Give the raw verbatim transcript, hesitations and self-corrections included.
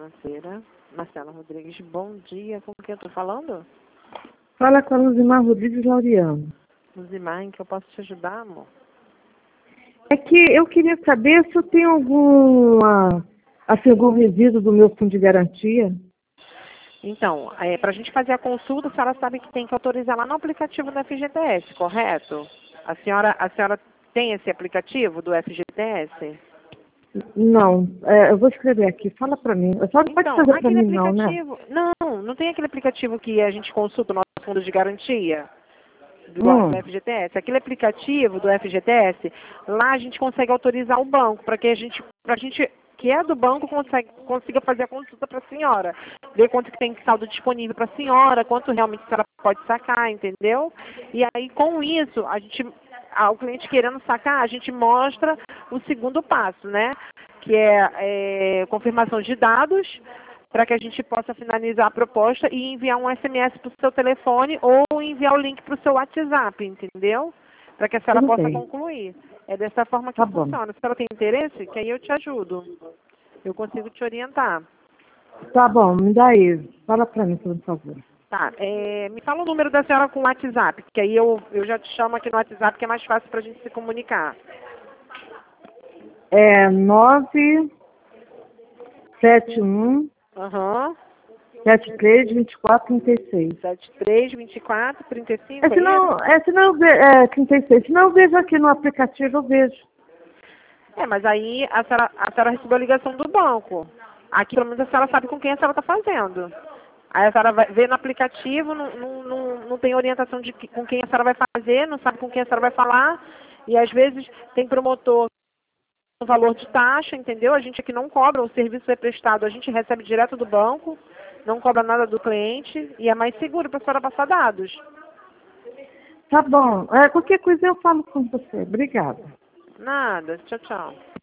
financeira. Marcela Rodrigues, bom dia. Com quem eu estou falando? Fala com a Luzimar Rodrigues Laureano. Luzimar, em que eu posso te ajudar, amor? É que eu queria saber se eu tenho alguma, assim, algum resíduo do meu fundo de garantia. Então, é, para a gente fazer a consulta, a senhora sabe que tem que autorizar lá no aplicativo do F G T S, correto? A senhora, a senhora tem esse aplicativo do F G T S? Não, é, eu vou escrever aqui. Fala pra mim. Só não pode Então, fazer pra aquele mim não, né? aplicativo... Não, não tem aquele aplicativo que a gente consulta o nosso fundo de garantia? Do, Hum, do F G T S. Aquele aplicativo do F G T S, lá a gente consegue autorizar o banco para que a gente, pra gente que é do banco consegue, consiga fazer a consulta para a senhora, ver quanto que tem de saldo disponível para a senhora, quanto realmente a senhora pode sacar, entendeu? E aí com isso, a gente, a, o cliente querendo sacar, a gente mostra o segundo passo, né? Que é, é confirmação de dados, para que a gente possa finalizar a proposta e enviar um S M S para o seu telefone ou enviar o link para o seu WhatsApp, entendeu? Para que a senhora tudo possa bem. concluir. É dessa forma que Tá bom. funciona. Se a senhora tem interesse, que aí eu te ajudo. Eu consigo te orientar. Tá bom, me dá aí. Fala pra mim, por favor. Tá, é, me fala o número da senhora com o WhatsApp, que aí eu, eu já te chamo aqui no WhatsApp, que é mais fácil para a gente se comunicar. É nove sete um Aham. sete três dois quatro três seis. sete três, vinte e quatro, trinta e cinco, É, é se não, isso? é, se não eu ve, é, trinta e seis. Se não eu vejo aqui no aplicativo, eu vejo. É, mas aí a senhora, a senhora recebeu a ligação do banco. Aqui, pelo menos, a senhora sabe com quem a senhora está fazendo. Aí a senhora vai, vê no aplicativo, não, não, não, não tem orientação de que, com quem a senhora vai fazer, não sabe com quem a senhora vai falar. E, às vezes, tem promotor um valor de taxa, entendeu? A gente aqui não cobra, o serviço é prestado, a gente recebe direto do banco, não cobra nada do cliente e é mais seguro para a senhora passar dados. Tá bom. É, qualquer coisa eu falo com você. Obrigada. Nada. Tchau, tchau.